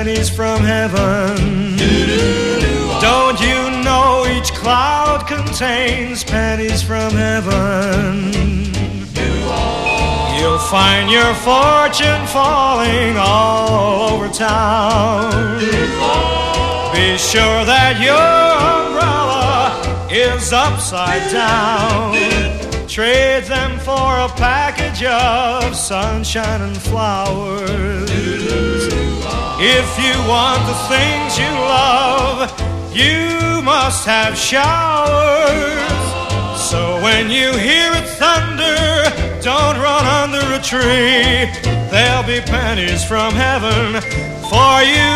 pennies from heaven. Don't you know each cloud contains pennies from heaven? You'll find your fortune falling all over town. Be sure that your umbrella is upside down. Trade them for a package of sunshine and flowers. If you want the things you love, you must have showers. So when you hear it thunder, don't run under a tree. There'll be pennies from heaven for you